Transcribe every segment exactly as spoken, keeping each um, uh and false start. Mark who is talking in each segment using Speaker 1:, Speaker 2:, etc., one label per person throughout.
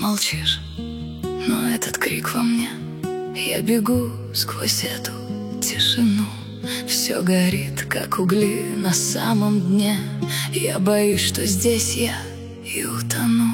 Speaker 1: молчишь, но этот крик во мне. Я бегу сквозь эту тишину. Все горит, как угли на самом дне. Я боюсь, что здесь я и утону.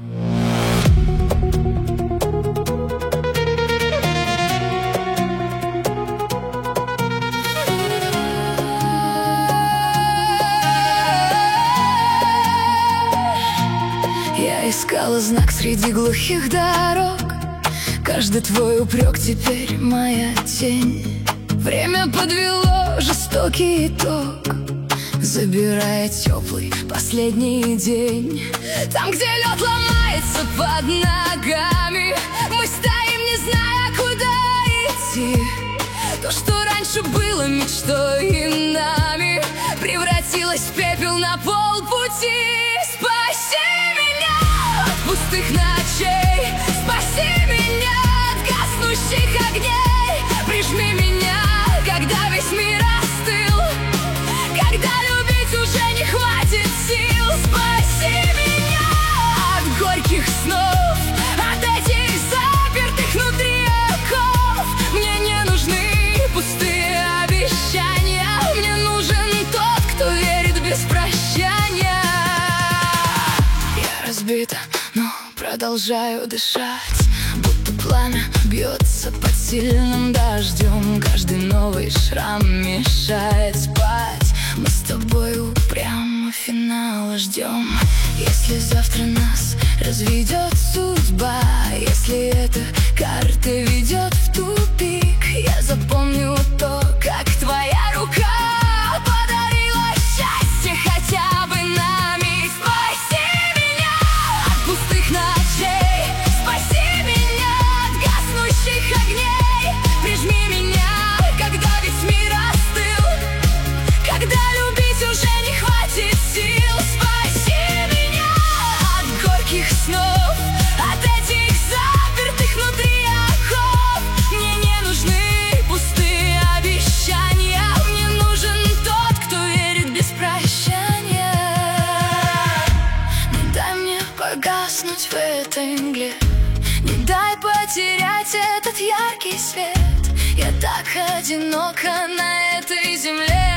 Speaker 1: Я искала знак среди глухих дорог. Каждый твой упрек теперь моя тень. Время подвело жестокий итог, забирая теплый последний день. Там, где лед ломается под ногами, мы стоим, не зная, куда идти. То, что раньше было мечтой нами, превратилось в пепел на полпути. Спаси меня от пустых ночей, спаси меня от гаснущих огней. Прижми меня, когда весь мир остыл, когда любить уже не хватит сил. Спаси меня от горьких снов, от этих запертых внутри оков. Мне не нужны пустые обещания, мне нужен тот, кто верит без прощания. Я разбита, но продолжаю дышать, будто пламя бьется под сильным дождем. Каждый новый шрам мешает спать. Мы с тобой упрямо финала ждем. Если завтра нас разведет судьба, если эта карта ведет в тупик, я запомню то, как твоя рука подарила счастье хотя бы на миг. Спаси меня от пустых ночей, спаси меня от гаснущих огней. Прижми меня, когда весь мир остыл, когда любить уже не хватит сил. Спаси меня от горьких снов, от этих запертых внутри оков. Мне не нужны пустые обещания, мне нужен тот, кто верит без прощания. Не дай мне погаснуть в этой мгле, не дай потерять этот яркий свет. Я так одинока на этой земле.